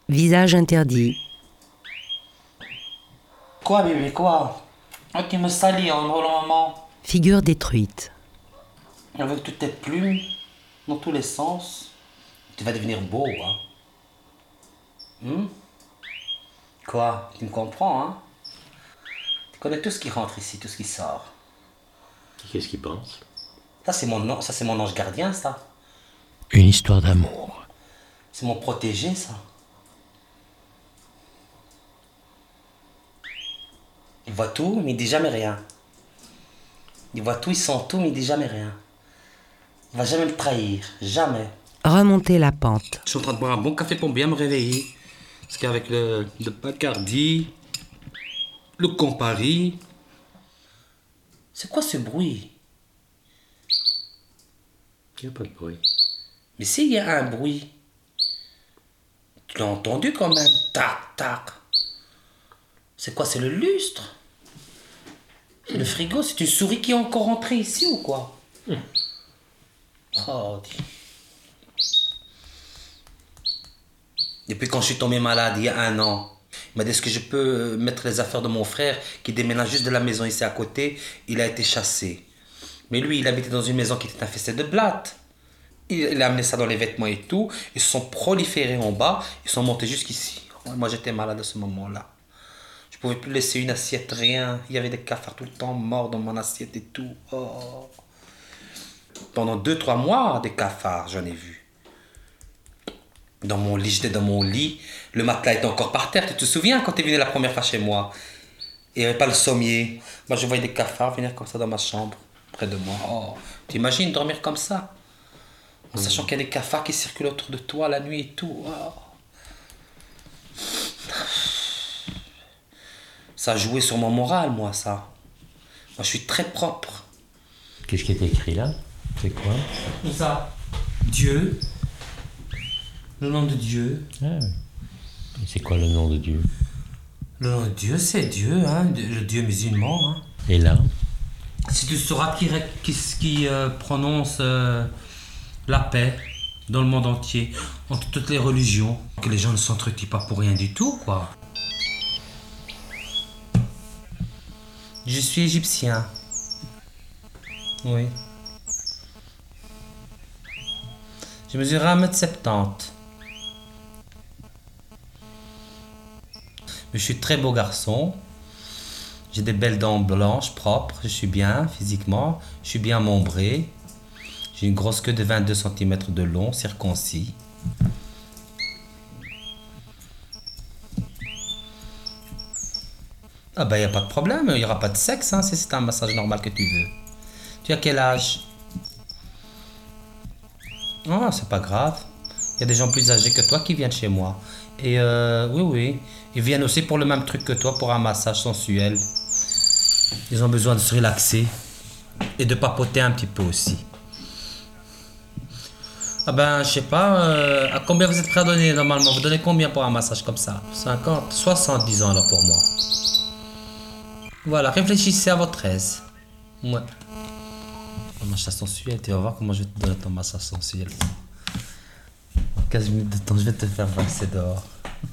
Visage interdit. Quoi, bébé, quoi? Oh, tu me salis en moment. Figure détruite. Avec toutes tes plumes, dans tous les sens. Tu vas devenir beau, hein? Quoi? Tu me comprends, hein? Tu connais tout ce qui rentre ici, tout ce qui sort. Qu'est-ce qu'il pense? Ça, c'est mon ange gardien, ça. Une histoire d'amour. C'est mon protégé, ça. Il voit tout, mais il dit jamais rien. Il voit tout, il sent tout, mais il dit jamais rien. Il va jamais me trahir, jamais. Remonter la pente. Je suis en train de boire un bon café pour bien me réveiller. Parce qu'avec le Bacardi, le Campari... C'est quoi ce bruit? Il n'y a pas de bruit. Mais si, il y a un bruit. Tu l'as entendu quand même? Tac, tac. C'est quoi, c'est le lustre? C'est le frigo? C'est une souris qui est encore entrée ici ou quoi? Oh, depuis quand je suis tombé malade, il y a 1 an, il m'a dit est-ce que je peux mettre les affaires de mon frère qui déménage juste de la maison ici à côté. Il a été chassé. Mais lui, il habitait dans une maison qui était infestée de blattes. Il a amené ça dans les vêtements et tout. Ils se sont proliférés en bas. Ils sont montés jusqu'ici. Moi, j'étais malade à ce moment-là. Je pouvais plus laisser une assiette, rien. Il y avait des cafards tout le temps morts dans mon assiette et tout. Oh. Pendant 2-3 mois, des cafards, j'en ai vu. Dans mon lit, j'étais dans mon lit. Le matelas était encore par terre. Tu te souviens quand tu es venu la première fois chez moi? Il n'y avait pas le sommier. Moi, je voyais des cafards venir comme ça dans ma chambre, près de moi. Oh. T'imagines dormir comme ça? En sachant qu'il y a des cafards qui circulent autour de toi la nuit et tout. Oh. Ça a joué sur mon moral, moi, ça. Moi, je suis très propre. Qu'est-ce qui est écrit là? C'est quoi? Ça. Dieu. Le nom de Dieu. Ah, oui. Et c'est quoi le nom de Dieu? Le nom de Dieu, c'est Dieu, hein, le Dieu musulman. Hein. Et là? C'est une sourate qui prononce la paix dans le monde entier, entre toutes les religions. Que les gens ne s'entretuent pas pour rien du tout, quoi. Je suis égyptien. Oui. Je mesure 1m70. Mais je suis très beau garçon. J'ai des belles dents blanches, propres. Je suis bien physiquement. Je suis bien membré. J'ai une grosse queue de 22 cm de long, circoncis. Ah ben, il n'y a pas de problème. Il n'y aura pas de sexe, hein, si c'est un massage normal que tu veux. Tu as quel âge? Ah, c'est pas grave. Il y a des gens plus âgés que toi qui viennent chez moi. Et oui. Ils viennent aussi pour le même truc que toi, pour un massage sensuel. Ils ont besoin de se relaxer. Et de papoter un petit peu aussi. Ah ben, je sais pas, à combien vous êtes prêt à donner normalement? Vous donnez combien pour un massage comme ça? 50, 70 ans alors pour moi. Voilà, réfléchissez à votre aise. Ouais. Un massage sensuel, tu vas voir comment je vais te donner ton massage sensuel. En 15 minutes de temps, je vais te faire passer dehors.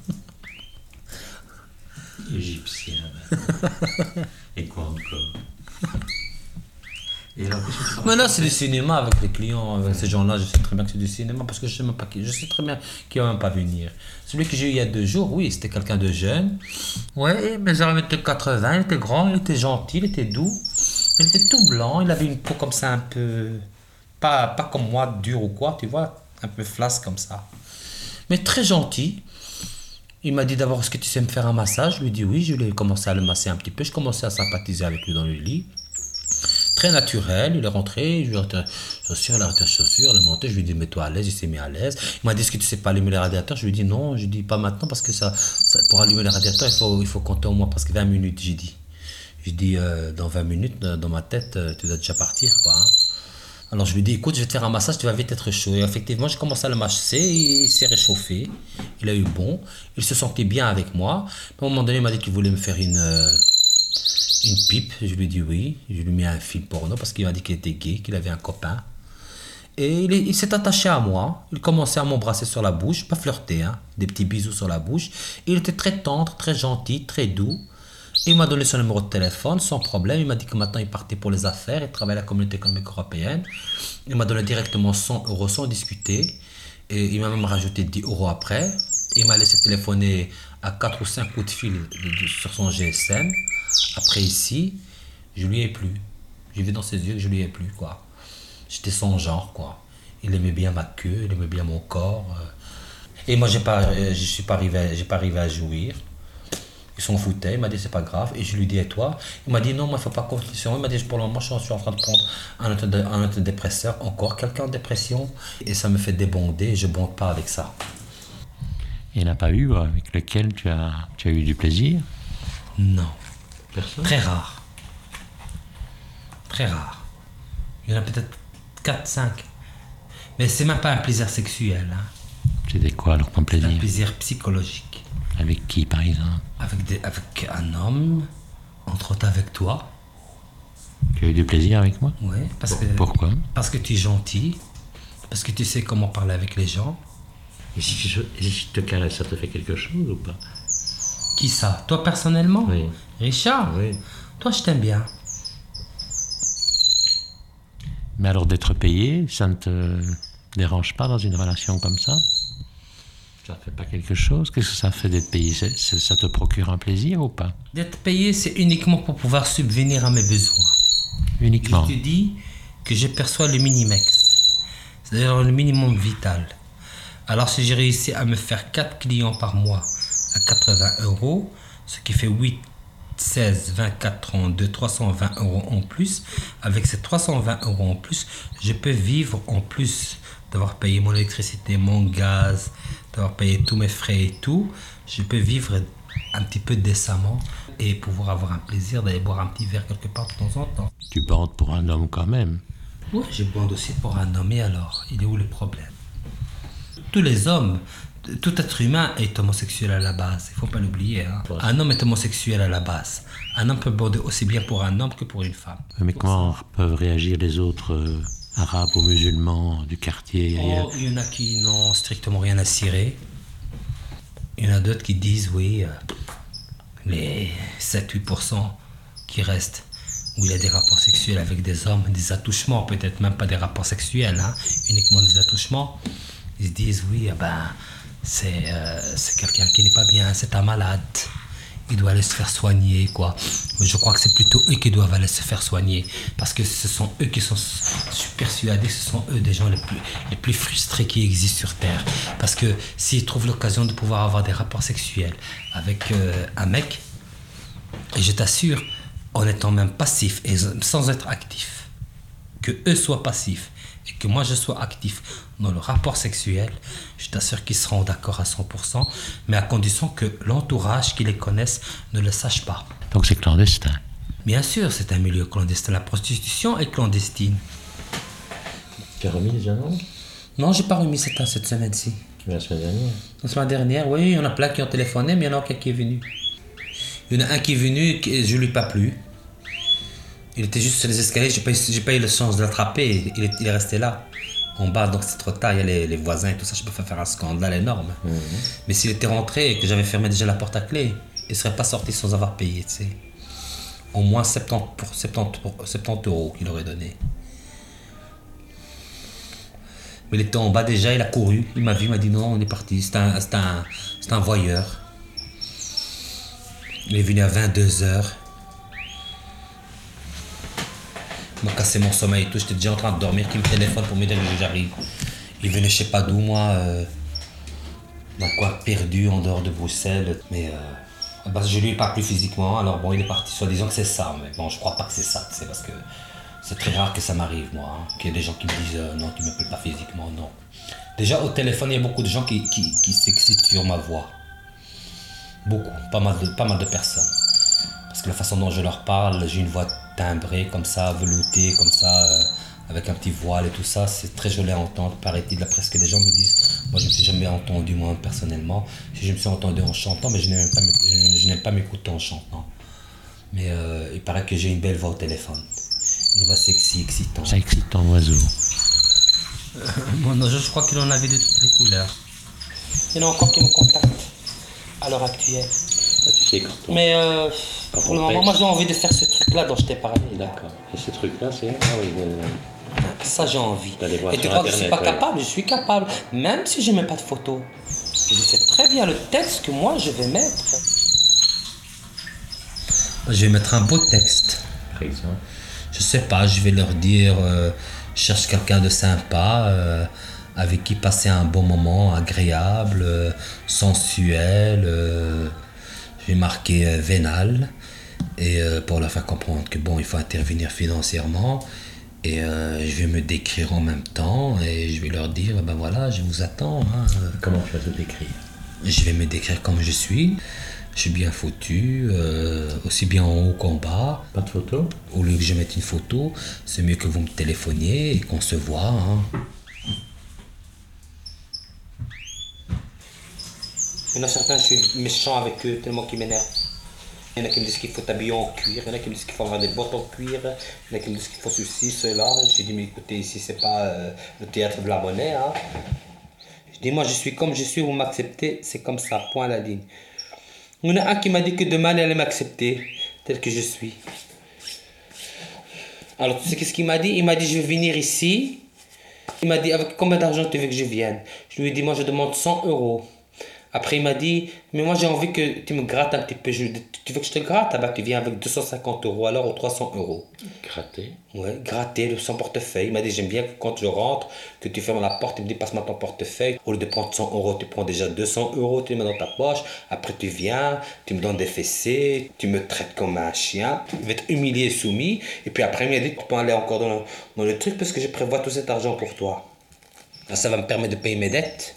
Égyptien. Et quoi encore? Et alors, Mais là, c'est du cinéma avec les clients, avec ces gens-là. Je sais très bien que c'est du cinéma parce que je sais même pas qui. Je sais très bien qui va même pas venir. Celui que j'ai eu il y a 2 jours, oui, c'était quelqu'un de jeune. Ouais, mais il était 80, il était grand, il était gentil, il était doux. Il était tout blanc, il avait une peau comme ça un peu. Pas comme moi, dur ou quoi, tu vois, un peu flasque comme ça. Mais très gentil. Il m'a dit d'abord, est-ce que tu sais me faire un massage? Je lui ai dit oui, je lui ai commencé à le masser un petit peu. Je commençais à sympathiser avec lui dans le lit. Très naturel, il est rentré, je lui ai retiré les chaussures, il a retiré les chaussures, il est monté, je lui ai dit mets-toi à l'aise, il s'est mis à l'aise. Il m'a dit est-ce que tu sais pas allumer les radiateurs? Je lui ai dit non, je lui ai dit pas maintenant parce que ça pour allumer les radiateurs, il faut compter au moins presque 20 minutes, j'ai dit. J'ai dit dans 20 minutes, dans ma tête, tu dois déjà partir quoi. Hein. Alors je lui ai dit écoute, je vais te faire un massage, tu vas vite être chaud. Et effectivement, j'ai commencé à le masser, il s'est réchauffé, il a eu bon, il se sentait bien avec moi. À un moment donné, il m'a dit qu'il voulait me faire une pipe, je lui ai dit oui, je lui ai mis un film porno parce qu'il m'a dit qu'il était gay, qu'il avait un copain. Et il s'est attaché à moi. Il commençait à m'embrasser sur la bouche, pas flirter, hein, des petits bisous sur la bouche. Il était très tendre, très gentil, très doux. Il m'a donné son numéro de téléphone sans problème. Il m'a dit que maintenant il partait pour les affaires. Il travaille à la communauté économique européenne. Il m'a donné directement 100 euros sans discuter. Et il m'a même rajouté 10 euros après. Il m'a laissé téléphoner à 4 ou 5 coups de fil sur son GSM. Après ici, je lui ai plu. J'ai vu dans ses yeux que je lui ai plu, quoi. J'étais son genre, quoi. Il aimait bien ma queue, il aimait bien mon corps. Et moi, j'ai pas arrivé à jouir. Il s'en foutait, il m'a dit c'est pas grave. Et je lui dis et toi? Il m'a dit non, moi il faut pas confusion. Il m'a dit pour le moment je suis en train de prendre un antidépresseur, encore quelqu'un en dépression. Et ça me fait débonder, je bonde pas avec ça. Il n'y en a pas eu avec lequel tu as eu du plaisir? Non. Personne? Très rare. Très rare. Il y en a peut-être 4, 5. Mais c'est même pas un plaisir sexuel. Hein. C'était quoi alors ton C'est plaisir? un plaisir psychologique. Avec qui par exemple? Avec un homme, entre autres avec toi. Tu as eu du plaisir avec moi? Oui, Pourquoi? Parce que tu es gentil, parce que tu sais comment parler avec les gens. Et si je te caresse, ça te fait quelque chose ou pas? Qui ça? Toi personnellement? Oui. Richard? Oui. Toi je t'aime bien. Mais alors d'être payé, ça ne te dérange pas dans une relation comme ça? Ça ne fait pas quelque chose? Qu'est-ce que ça fait d'être payé? Ça te procure un plaisir ou pas? D'être payé, c'est uniquement pour pouvoir subvenir à mes besoins. Uniquement? Je te dis que je perçois le minimex, c'est-à-dire le minimum vital. Alors si j'ai réussi à me faire 4 clients par mois à 80 euros, ce qui fait 8, 16, 24, 32, 320 euros en plus, avec ces 320 euros en plus, je peux vivre en plus d'avoir payé mon électricité, mon gaz, d'avoir payé tous mes frais et tout, je peux vivre un petit peu décemment et pouvoir avoir un plaisir d'aller boire un petit verre quelque part de temps en temps. Tu bandes pour un homme quand même. Oui, je bande aussi pour un homme, et alors, il est où le problème? Tous les hommes, tout être humain est homosexuel à la base, il ne faut pas l'oublier. Hein. Un homme est homosexuel à la base. Un homme peut bander aussi bien pour un homme que pour une femme. Mais comment peuvent réagir les autres arabes ou musulmans du quartier et ailleurs? Oh, il y en a qui n'ont strictement rien à cirer. Il y en a d'autres qui disent, oui, les 7-8% qui restent, où il y a des rapports sexuels avec des hommes, des attouchements, peut-être même pas des rapports sexuels, hein, uniquement des attouchements. Ils se disent, oui, c'est quelqu'un qui n'est pas bien, c'est un malade. Il doit aller se faire soigner, quoi. Mais je crois que c'est plutôt eux qui doivent aller se faire soigner. Parce que ce sont eux qui sont persuadés que ce sont eux des gens les plus frustrés qui existent sur Terre. Parce que s'ils trouvent l'occasion de pouvoir avoir des rapports sexuels avec un mec, et je t'assure, en étant même passif et sans être actif, que eux soient passifs et que moi je sois actif dans le rapport sexuel, je t'assure qu'ils seront d'accord à 100%, mais à condition que l'entourage qui les connaisse ne le sache pas. Donc c'est clandestin. Bien sûr, c'est un milieu clandestin. La prostitution est clandestine. Tu as remis les annonces? Non, j'ai pas remis cette semaine-ci. La semaine dernière. La semaine dernière, oui, il y en a plein qui ont téléphoné, mais il y en a aucun qui est venu. Il y en a un qui est venu, je lui ai pas plu. Il était juste sur les escaliers, j'ai pas eu la chance de l'attraper, il est resté là. En bas, donc c'est trop tard, il y a les voisins et tout ça, je peux pas faire un scandale énorme. Mais s'il était rentré et que j'avais fermé déjà la porte à clé, il serait pas sorti sans avoir payé, tu sais. Au moins 70 euros qu'il aurait donné. Mais il était en bas déjà, il a couru, il m'a vu, il m'a dit non, on est parti, c'est un voyeur. Il est venu à 22h. Il m'a cassé mon sommeil et tout, j'étais déjà en train de dormir, qu'il me téléphone pour me dire que j'arrive. Il venait je sais pas d'où, moi, dans quoi perdu en dehors de Bruxelles. Mais je lui ai pas plu physiquement, alors bon, il est parti, soi-disant que c'est ça. Mais bon, je crois pas que c'est ça, c'est parce que c'est très rare que ça m'arrive, moi. Hein, qu'il y ait des gens qui me disent non, tu me plais pas physiquement, non. Déjà, au téléphone, il y a beaucoup de gens qui s'excitent sur ma voix. Beaucoup, pas mal de personnes. Parce que la façon dont je leur parle, j'ai une voix timbrée comme ça, veloutée comme ça, avec un petit voile et tout ça, c'est très joli à entendre, paraît-il, d'après ce que les gens me disent. Moi, je ne me suis jamais entendu, moi, personnellement. Si je me suis entendu en chantant, mais je n'aime pas m'écouter en chantant. Mais il paraît que j'ai une belle voix au téléphone. Une voix sexy, excitante. Ça excite ton oiseau. Mon je crois qu'il en avait de toutes les couleurs. Il y en a encore qui me contactent à l'heure actuelle. Ah, tu sais, quand on... Mais Quand pour on le moment, pêche. moi j'ai envie de faire ce truc-là dont je t'ai parlé. Là. D'accord. Et ce truc-là, c'est... Ah oui, Ça j'ai envie. D'aller voir Et tu sur crois que je suis pas Internet, ouais. capable? Je suis capable. Même si je mets pas de photos. Je sais très bien le texte que moi je vais mettre. Je vais mettre un beau texte. Par exemple. Je sais pas, je vais leur dire, je cherche quelqu'un de sympa, avec qui passer un bon moment, agréable, sensuel. Je vais marquer vénal, et pour leur faire comprendre que bon, il faut intervenir financièrement. Et je vais me décrire en même temps, et je vais leur dire, ben voilà, je vous attends. Hein. Comment tu vas te décrire? Je vais me décrire comme je suis. Je suis bien foutu, aussi bien en haut qu'en bas. Pas de photo? Au lieu que je mette une photo, c'est mieux que vous me téléphoniez et qu'on se voit. Hein. Il y en a certains, je suis méchant avec eux, tellement qu'ils m'énervent. Il y en a qui me disent qu'il faut t'habiller en cuir, il y en a qui me disent qu'il faut avoir des bottes en cuir, il y en a qui me disent qu'il faut ceci, cela. J'ai dit, mais écoutez, ici, c'est pas le théâtre de la monnaie. Hein. Je dis, moi, je suis comme je suis, vous m'acceptez, c'est comme ça, point à la ligne. Il y en a un qui m'a dit que demain, il allait m'accepter, tel que je suis. Alors, tu sais qu'est-ce qu'il m'a dit? Il m'a dit, je vais venir ici. Il m'a dit, avec combien d'argent tu veux que je vienne? Je lui ai dit, moi, je demande 100 euros. Après, il m'a dit, mais moi, j'ai envie que tu me grattes un petit peu. Je lui ai dit, tu veux que je te gratte? Ah bah, tu viens avec 250 euros, alors, ou 300 euros. Gratter. Ouais, gratter sans portefeuille. Il m'a dit, j'aime bien que quand je rentre, que tu fermes la porte, il me dit, passe-moi ton portefeuille. Au lieu de prendre 100 euros, tu prends déjà 200 euros, tu les mets dans ta poche. Après, tu viens, tu me donnes des fessées, tu me traites comme un chien. Je vais être humilié, soumis. Et puis après, il m'a dit, tu peux aller encore dans le truc parce que je prévois tout cet argent pour toi. Là, ça va me permettre de payer mes dettes.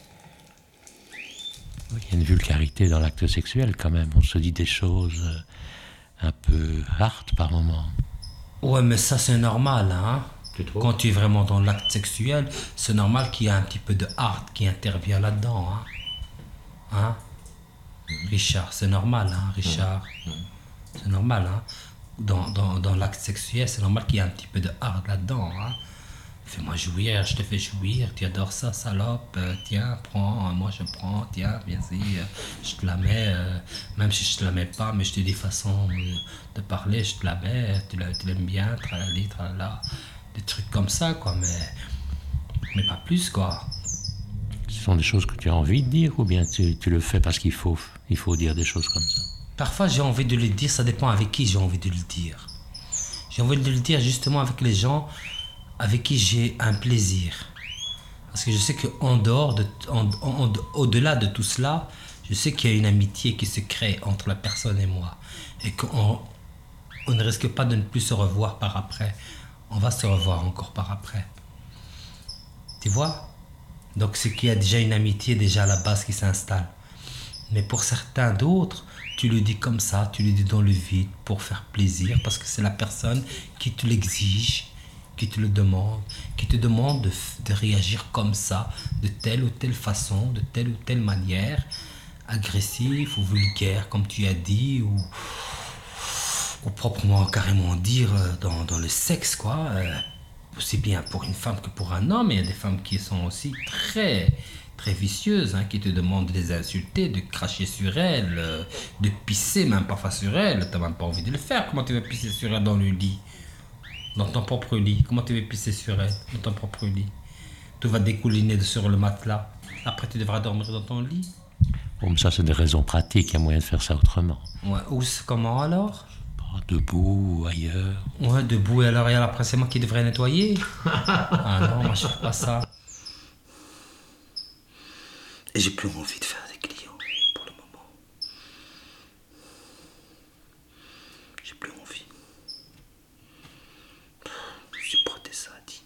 Oui, il y a une vulgarité dans l'acte sexuel quand même. On se dit des choses un peu hard par moment. Ouais, mais ça, c'est normal, hein. Tu trouves? Quand tu es vraiment dans l'acte sexuel, c'est normal qu'il y ait un petit peu de hard qui intervient là-dedans, hein. Hein? Richard, c'est normal, hein, Richard. C'est normal, hein. Dans l'acte sexuel, c'est normal qu'il y ait un petit peu de hard là-dedans, hein. Fais-moi jouir, je te fais jouir, tu adores ça, salope, tiens, prends, moi je prends, tiens, viens-y, je te la mets, même si je te la mets pas, mais je te dis façon de parler, je te la mets, tu l'aimes bien, tralali, tralala, des trucs comme ça, quoi, mais pas plus, quoi. Ce sont des choses que tu as envie de dire ou bien tu le fais parce qu'il faut dire des choses comme ça? Parfois j'ai envie de le dire, ça dépend avec qui j'ai envie de le dire. J'ai envie de le dire justement avec les gens avec qui j'ai un plaisir. Parce que je sais qu'en dehors, au-delà de tout cela, je sais qu'il y a une amitié qui se crée entre la personne et moi. Et qu'on ne risque pas de ne plus se revoir par après. On va se revoir encore par après. Tu vois? Donc c'est qu'il y a déjà une amitié déjà à la base qui s'installe. Mais pour certains d'autres, tu le dis comme ça, tu le dis dans le vide pour faire plaisir, parce que c'est la personne qui te l'exige, qui te le demande, qui te demande de réagir comme ça, de telle ou telle façon, de telle ou telle manière, agressif ou vulgaire, comme tu as dit, ou proprement carrément dire dans le sexe, quoi. Aussi bien pour une femme que pour un homme. Il y a des femmes qui sont aussi très, très vicieuses, hein, qui te demandent de les insulter, de cracher sur elles, de pisser même parfois sur elles. Tu n'as même pas envie de le faire. Comment tu veux pisser sur elles dans le lit? Dans ton propre lit. Comment tu veux pisser sur elle dans ton propre lit? Tout va découliner sur le matelas. Après, tu devras dormir dans ton lit. Bon, mais ça, c'est des raisons pratiques. Il y a moyen de faire ça autrement. Ouais, ou comment alors? Debout ou ailleurs. Ouais, debout, et alors, et après, c'est moi qui devrais nettoyer. Ah non, moi, je fais pas ça. Et j'ai plus envie de faire des clients pour le moment. J'ai plus envie. Je suis pas des sadis.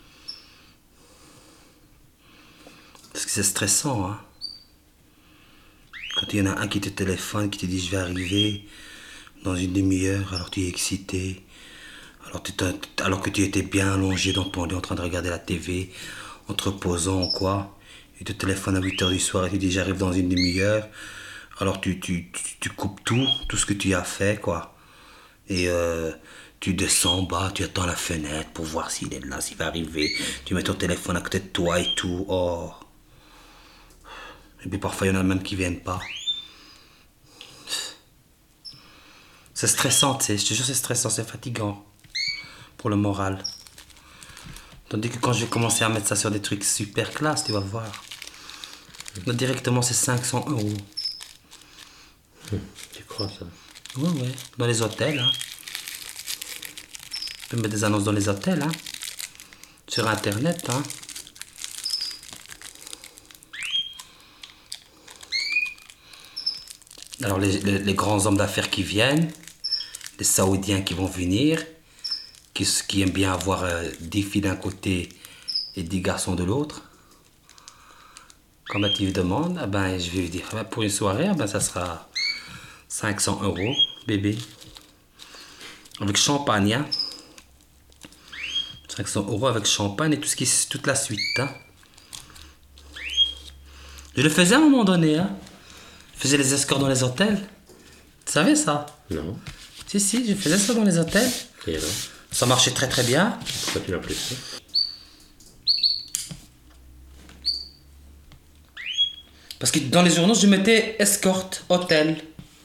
Parce que c'est stressant, hein. Quand il y en a un qui te téléphone, qui te dit je vais arriver dans une demi-heure, alors tu es excité, alors que tu étais bien allongé dans ton lit en train de regarder la TV, en te reposant ou quoi, il te téléphone à 8h du soir et tu dis j'arrive dans une demi-heure, alors tu coupes tout ce que tu as fait, quoi. Et Tu descends en bas, tu attends à la fenêtre pour voir s'il est là, s'il va arriver. Tu mets ton téléphone à côté de toi et tout. Oh. Et puis parfois, il y en a même qui viennent pas. C'est stressant, tu sais. Je te jure, c'est stressant, c'est fatigant. Pour le moral. Tandis que quand je vais commencer à mettre ça sur des trucs super classe, tu vas voir. Là, directement, c'est 500 euros. Tu crois ça? Ouais. Dans les hôtels, hein. Tu peux mettre des annonces dans les hôtels, hein. Sur Internet, hein. Alors, les grands hommes d'affaires qui viennent, les Saoudiens qui vont venir, qui aiment bien avoir 10 filles d'un côté et 10 garçons de l'autre. Quand Mathilde demande, ah ben, je vais lui dire, ah ben, pour une soirée, ah ben, ça sera 500 euros, bébé. Avec champagne, hein. 500 euros avec champagne et tout toute la suite, hein. Je le faisais à un moment donné, hein. Je faisais les escorts dans les hôtels. Tu savais ça? Non. Si, je faisais ça dans les hôtels. Et alors? Ça marchait très très bien. Pourquoi tu l'as plus fait? Parce que dans les journaux, je mettais escorte, hôtel.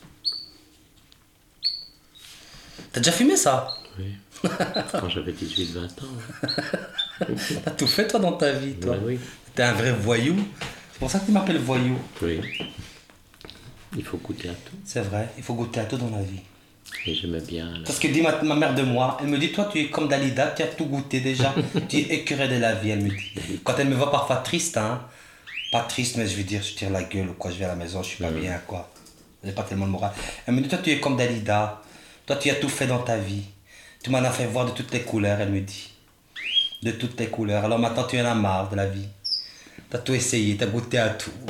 T'as déjà fumé ça? Oui. Quand j'avais 18-20 ans. T'as tout fait toi dans ta vie, toi. Ouais, oui. T'es un vrai voyou. C'est pour ça que tu m'appelles voyou. Oui. Il faut goûter à tout. C'est vrai, il faut goûter à tout dans la vie. Et j'aimais bien. Là. Parce que dit ma mère de moi, elle me dit, toi tu es comme Dalida, tu as tout goûté déjà. Tu es écœuré de la vie, elle me dit. Quand elle me voit parfois triste, hein. Pas triste, mais je veux dire, je tire la gueule ou quoi, je vais à la maison, je suis pas bien, quoi. J'ai pas tellement le moral. Elle me dit, toi tu es comme Dalida. Toi tu as tout fait dans ta vie. Tu m'en as fait voir de toutes les couleurs, elle me dit. De toutes les couleurs. Alors maintenant tu en as marre de la vie. T'as tout essayé, t'as goûté à tout.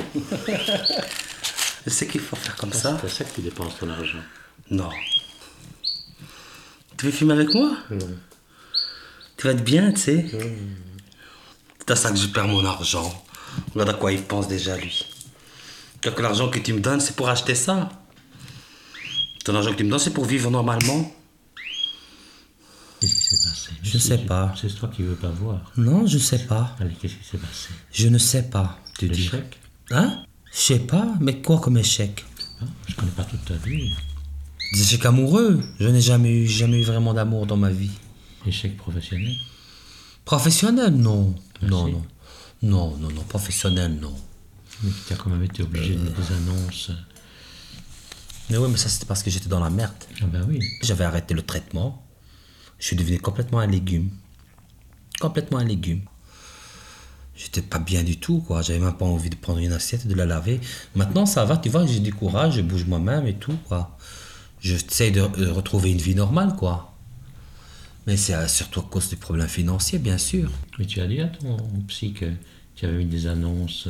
Je sais qu'il faut faire comme ça. C'est ça que tu dépenses ton argent. Non. Tu veux fumer avec moi? Non. Tu vas être bien, tu sais. C'est à ça que je perds mon argent. Regarde à quoi il pense déjà, lui. Donc l'argent que tu me donnes, c'est pour acheter ça. Ton argent que tu me donnes, c'est pour vivre normalement. Qu'est-ce qui s'est passé? Je sais pas. C'est toi qui veux pas voir. Non, je sais pas. Allez, qu'est-ce qui s'est passé? Je ne sais pas, tu dis. L'échec? Hein? Je sais pas, mais quoi comme échec? Ah, je connais pas toute ta vie. Des échecs amoureux. Je n'ai jamais eu vraiment d'amour dans ma vie. Échec professionnel? Professionnel, non. Non, si. non. Non, non, non. Professionnel, non. Mais tu as quand même été obligé de mettre des annonces. Mais oui, mais ça c'était parce que j'étais dans la merde. Ah ben oui. J'avais arrêté le traitement. Je suis devenu complètement un légume. Complètement un légume. J'étais pas bien du tout, quoi. J'avais même pas envie de prendre une assiette et de la laver. Maintenant, ça va, tu vois, j'ai du courage, je bouge moi-même et tout, quoi. J'essaie de retrouver une vie normale, quoi. Mais c'est surtout à cause des problèmes financiers, bien sûr. Mais tu as dit à ton psy que tu avais mis des annonces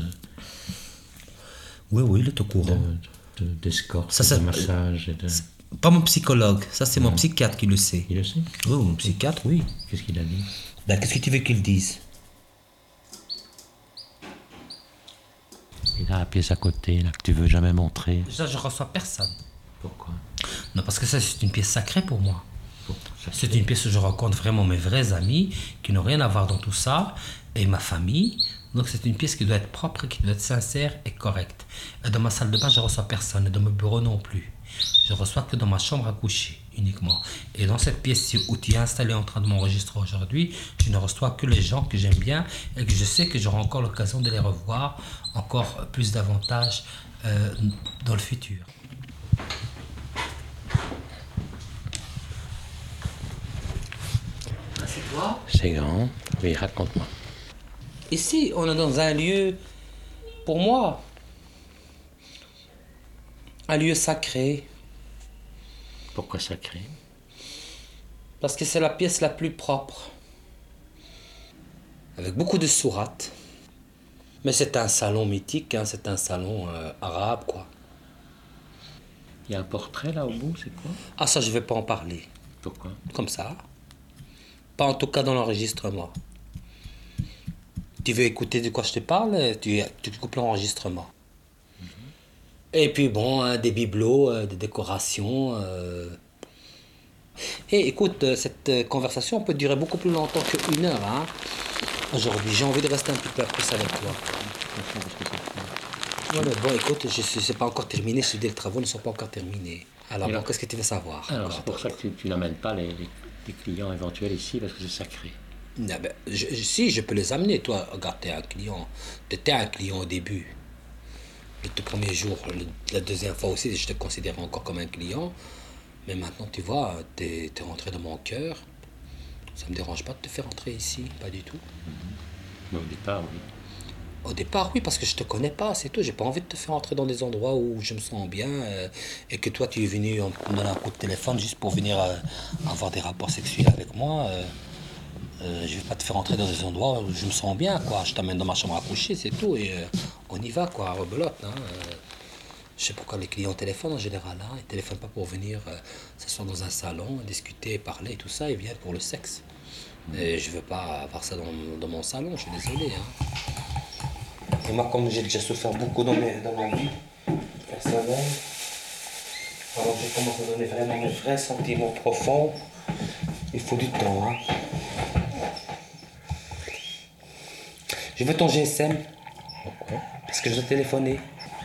Oui, oui, il est au courant. d'escorte, Ça, de massage et de... Pas mon psychologue, ça c'est mon psychiatre qui le sait. Il le sait? Oui, mon psychiatre, oui. Qu'est-ce qu'il a dit? Ben, qu'est-ce que tu veux qu'il dise? Il a la pièce à côté, là, que tu veux jamais montrer. Déjà, je reçois personne. Pourquoi? Non, parce que ça, c'est une pièce sacrée pour moi. Ça, C'est une pièce où je rencontre vraiment mes vrais amis qui n'ont rien à voir dans tout ça et ma famille. Donc c'est une pièce qui doit être propre, qui doit être sincère et correcte. Et dans ma salle de bain, je reçois personne et dans mon bureau non plus. Je reçois que dans ma chambre à coucher uniquement. Et dans cette pièce où tu es installé en train de m'enregistrer aujourd'hui, je ne reçois que les gens que j'aime bien et que je sais que j'aurai encore l'occasion de les revoir encore plus davantage dans le futur. C'est toi? c'est grand. Oui, raconte-moi. Ici, on est dans un lieu, pour moi, un lieu sacré, Pourquoi sacré? parce que c'est la pièce la plus propre, avec beaucoup de sourates. Mais c'est un salon mythique, hein, c'est un salon arabe, quoi. Il y a un portrait là au bout, c'est quoi? Ah, ça, je vais pas en parler, Pourquoi? comme ça. Pas en tout cas dans l'enregistrement. Tu veux écouter de quoi je te parle, tu coupes l'enregistrement. Et puis bon, des bibelots, des décorations. Et écoute, cette conversation peut durer beaucoup plus longtemps qu'une heure. Hein. Aujourd'hui, j'ai envie de rester un petit peu plus avec toi. Voilà, bon, écoute, c'est pas encore terminé. Je te dis, les travaux ne sont pas encore terminés. Alors, bon, qu'est-ce que tu veux savoir? Alors, c'est pour ça que tu n'amènes pas les clients éventuels ici, parce que c'est sacré. Non, ben, si, je peux les amener. Toi, regarde, t'es un client. T'étais un client au début. Le tout premier jour, la deuxième fois aussi, je te considérais encore comme un client. Mais maintenant, tu vois, t'es rentré dans mon cœur. Ça me dérange pas de te faire entrer ici, pas du tout. Mais au départ, oui. Au départ, oui, parce que je te connais pas, c'est tout. J'ai pas envie de te faire entrer dans des endroits où je me sens bien et que toi, tu es venu me donner un coup de téléphone juste pour venir avoir des rapports sexuels avec moi. Je vais pas te faire entrer dans des endroits où je me sens bien, quoi. Je t'amène dans ma chambre à coucher, c'est tout, et on y va, quoi, rebelote. Hein. Je sais pourquoi les clients téléphonent en général. Hein. Ils téléphonent pas pour venir s'asseoir dans un salon, discuter, parler, tout ça. Ils viennent pour le sexe. Et je veux pas avoir ça dans mon salon, je suis désolé. Hein. Et moi, comme j'ai déjà souffert beaucoup dans ma vie personnelle, alors je commence à donner vraiment mes vrais sentiments profonds. Il faut du temps. Hein. Je veux ton GSM. Pourquoi? Parce que je dois téléphoner.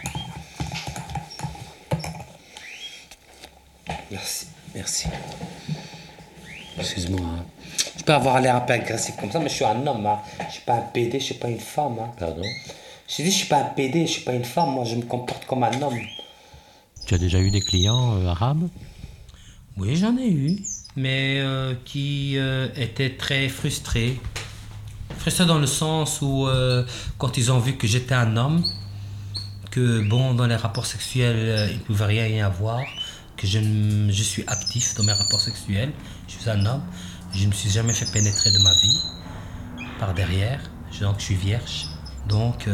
Merci, merci. Excuse-moi. Hein. Je peux avoir l'air un peu agressif comme ça, mais je suis un homme. Hein. Je suis pas un PD, je suis pas une femme. Hein. Pardon? Je dis, je suis pas un PD, je suis pas une femme. Moi, je me comporte comme un homme. Tu as déjà eu des clients arabes? Oui, j'en ai eu, mais qui étaient très frustrés. Frustrés dans le sens où, quand ils ont vu que j'étais un homme, que bon, dans les rapports sexuels, il ne pouvait rien y avoir, que je suis actif dans mes rapports sexuels, je suis un homme, je ne me suis jamais fait pénétrer de ma vie par derrière, donc je suis vierge. Donc,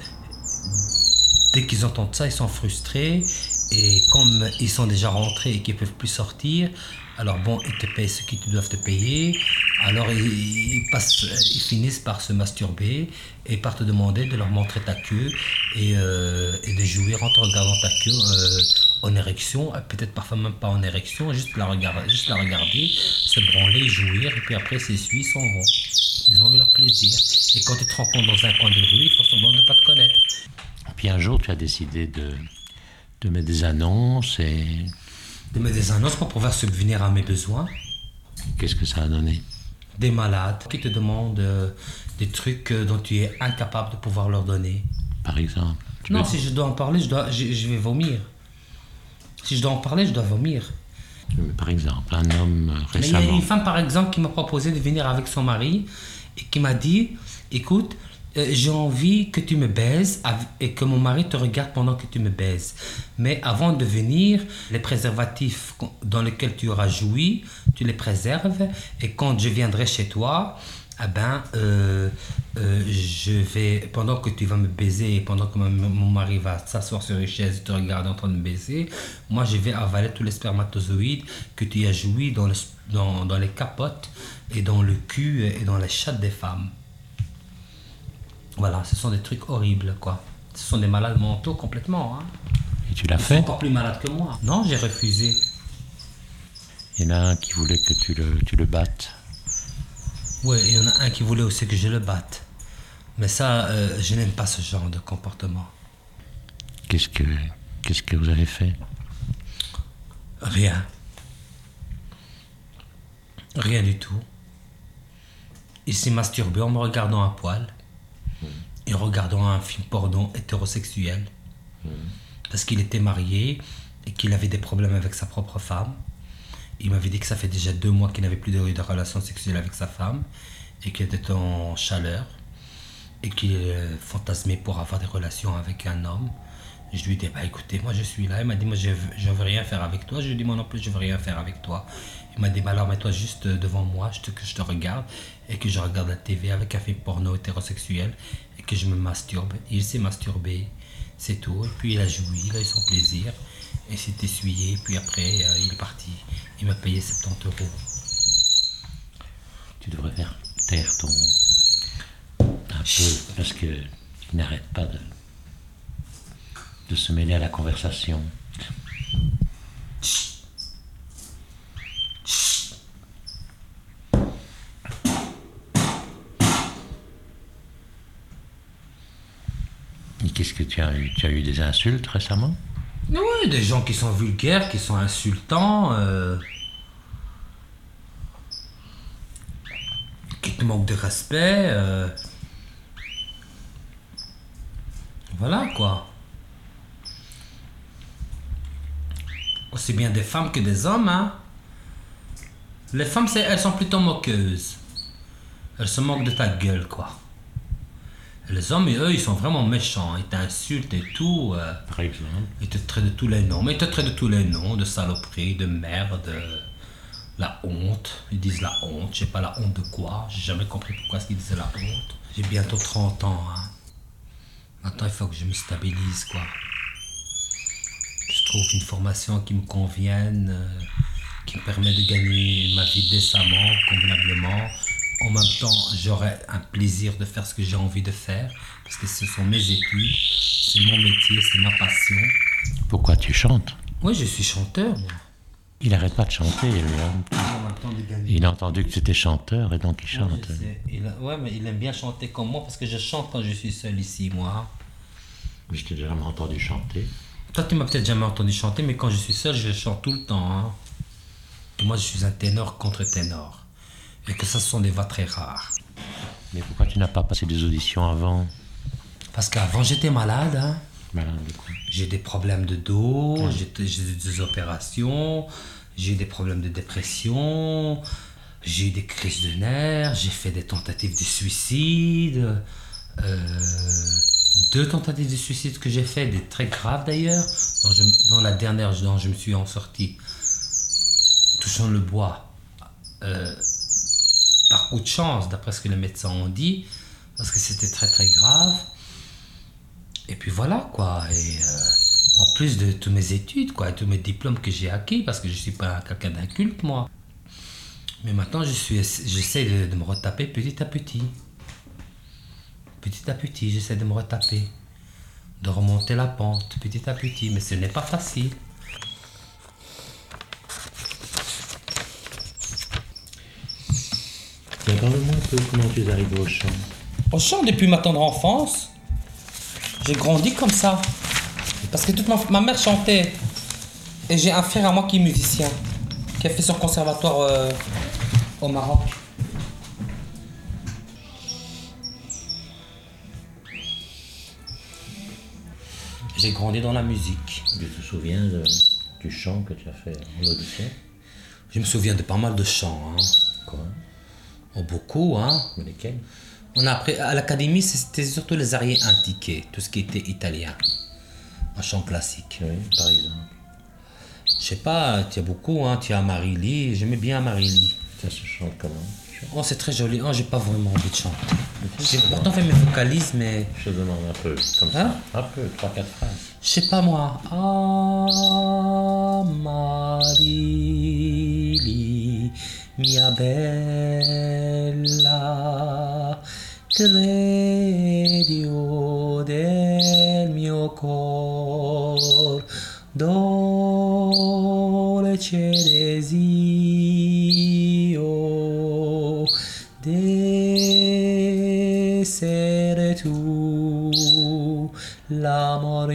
dès qu'ils entendent ça, ils sont frustrés. Et comme ils sont déjà rentrés et qu'ils ne peuvent plus sortir, alors bon, ils te payent ce qu'ils doivent te payer. Alors ils finissent par se masturber et par te demander de leur montrer ta queue et de jouir en te regardant ta queue en érection, peut-être parfois même pas en érection, juste la regarder, se branler, jouir, et puis après s'essuient, ils s'en vont. Ils ont eu leur plaisir. Et quand ils te rencontrent dans un coin de rue, ils font semblant de ne pas te connaître. Et puis un jour, tu as décidé de mettre des annonces et... De mettre des annonces pour pouvoir subvenir à mes besoins. Qu'est-ce que ça a donné? Des malades qui te demandent des trucs dont tu es incapable de pouvoir leur donner. Par exemple? Non, si je dois en parler, je vais vomir. Si je dois en parler, je dois vomir. Par exemple, un homme Mais récemment... il y a une femme, par exemple, qui m'a proposé de venir avec son mari et qui m'a dit, écoute, j'ai envie que tu me baises et que mon mari te regarde pendant que tu me baises. Mais avant de venir, les préservatifs dans lesquels tu auras joui, tu les préserves. Et quand je viendrai chez toi, eh ben, je vais, pendant que tu vas me baiser, pendant que mon mari va s'asseoir sur une chaise et te regarder en train de me baiser, moi je vais avaler tous les spermatozoïdes que tu as joui dans les capotes et dans le cul et dans les chattes des femmes. Voilà, ce sont des trucs horribles, quoi. Ce sont des malades mentaux complètement. Hein. Et tu l'as Ils fait? sont encore plus malades que moi. Non, j'ai refusé. Il y en a un qui voulait que tu le battes. Oui, il y en a un qui voulait aussi que je le batte. Mais ça, je n'aime pas ce genre de comportement. Qu'est-ce que vous avez fait? Rien. Rien du tout. Il s'est masturbé en me regardant à poil. Et en regardant un film porno hétérosexuel. Parce qu'il était marié et qu'il avait des problèmes avec sa propre femme. Il m'avait dit que ça fait déjà 2 mois qu'il n'avait plus de relation sexuelle avec sa femme et qu'il était en chaleur et qu'il fantasmait pour avoir des relations avec un homme. Et je lui ai dit, bah écoutez, moi je suis là. Il m'a dit, moi je veux rien faire avec toi. Je lui ai dit, moi non plus, je veux rien faire avec toi. Il m'a dit, bah alors mets-toi juste devant moi, que je te regarde et que je regarde la TV avec un film porno hétérosexuel et que je me masturbe. Et il s'est masturbé, c'est tout. Et puis il a joui, il a eu son plaisir et s'est essuyé. Puis après, il est parti. Il m'a payé 70 €. Tu devrais faire taire ton... un peu, parce qu'il n'arrête pas de se mêler à la conversation. que tu as eu des insultes récemment? Oui, des gens qui sont vulgaires, qui sont insultants, qui te manquent de respect. Voilà quoi. Aussi bien des femmes que des hommes, hein. Les femmes, elles sont plutôt moqueuses. Elles se moquent de ta gueule, quoi. Et les hommes, eux, ils sont vraiment méchants. Ils t'insultent et tout. Par exemple. Ils te traitent de tous les noms. Mais ils te traitent de tous les noms. De saloperie, de merde, la honte. Ils disent la honte. Je sais pas la honte de quoi. J'ai jamais compris pourquoi ils disaient la honte. J'ai bientôt 30 ans, hein. Maintenant, il faut que je me stabilise, quoi. Je trouve une formation qui me convienne, qui me permet de gagner ma vie décemment, convenablement. En même temps, j'aurai un plaisir de faire ce que j'ai envie de faire, parce que ce sont mes études, c'est mon métier, c'est ma passion. Pourquoi tu chantes? Oui, je suis chanteur, moi. Il n'arrête pas de chanter, lui. Hein. En même temps de gagner. Il a entendu que tu étais chanteur et donc il chante. Ouais, je sais. Ouais, mais il aime bien chanter comme moi, parce que je chante quand je suis seul ici, moi. Mais je t'ai jamais entendu chanter. Toi, tu m'as peut-être jamais entendu chanter, mais quand je suis seul, je chante tout le temps, hein. Et moi, je suis un ténor contre ténor. Et que ça, ce sont des voix très rares. Mais pourquoi tu n'as pas passé des auditions avant? Parce qu'avant, j'étais malade, hein. Malade de quoi? J'ai des problèmes de dos, j'ai des opérations, j'ai eu des problèmes de dépression, j'ai eu des crises de nerfs, j'ai fait des tentatives de suicide. 2 tentatives de suicide que j'ai fait, des très graves d'ailleurs, dont la dernière dont je me suis en sorti, touchant le bois, par coup de chance, d'après ce que les médecins ont dit, parce que c'était très très grave. Et puis voilà quoi, et en plus de toutes mes études, quoi, et tous mes diplômes que j'ai acquis, parce que je ne suis pas quelqu'un d'inculte moi. Mais maintenant j'essaie de me retaper petit à petit. Petit à petit, j'essaie de me retaper, de remonter la pente petit à petit, mais ce n'est pas facile. Tiens, parle-moi un peu comment tu es arrivé au chant. Au chant depuis ma tendre enfance, j'ai grandi comme ça. Parce que toute ma mère chantait. Et j'ai un frère à moi qui est musicien, qui a fait son conservatoire au Maroc. J'ai grandi dans la musique. Tu te souviens du chant que tu as fait en audition? Je me souviens de pas mal de chants. Hein. Quoi? Oh, beaucoup, hein. Mais lesquels? On a appris à l'académie, c'était surtout les arias antiques, tout ce qui était italien. Un chant classique. Oui, par exemple. Je sais pas, tu as beaucoup, hein. Tu as Marily, j'aimais bien Marily. Ça se chante comment? Oh, c'est très joli. Oh, j'ai pas vraiment envie de chanter. J'ai pourtant fait mes vocalises, mais... Je te demande un peu, comme Hein? ça. Un peu, 3-4 phrases. Je sais pas moi. Ah, Marily, mia bella, credo del mio cor, dolce desio, d'essere tu, l'amor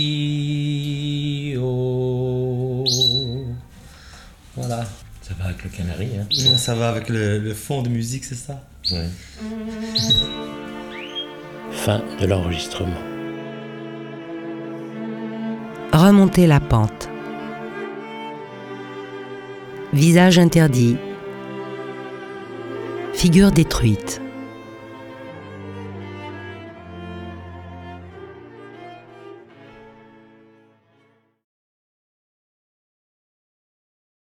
mio. Voilà. Ça va avec le canari, hein? Ça va avec le fond de musique, c'est ça? Ouais. Fin de l'enregistrement. Remonter la pente. Visage interdit. Figure détruite.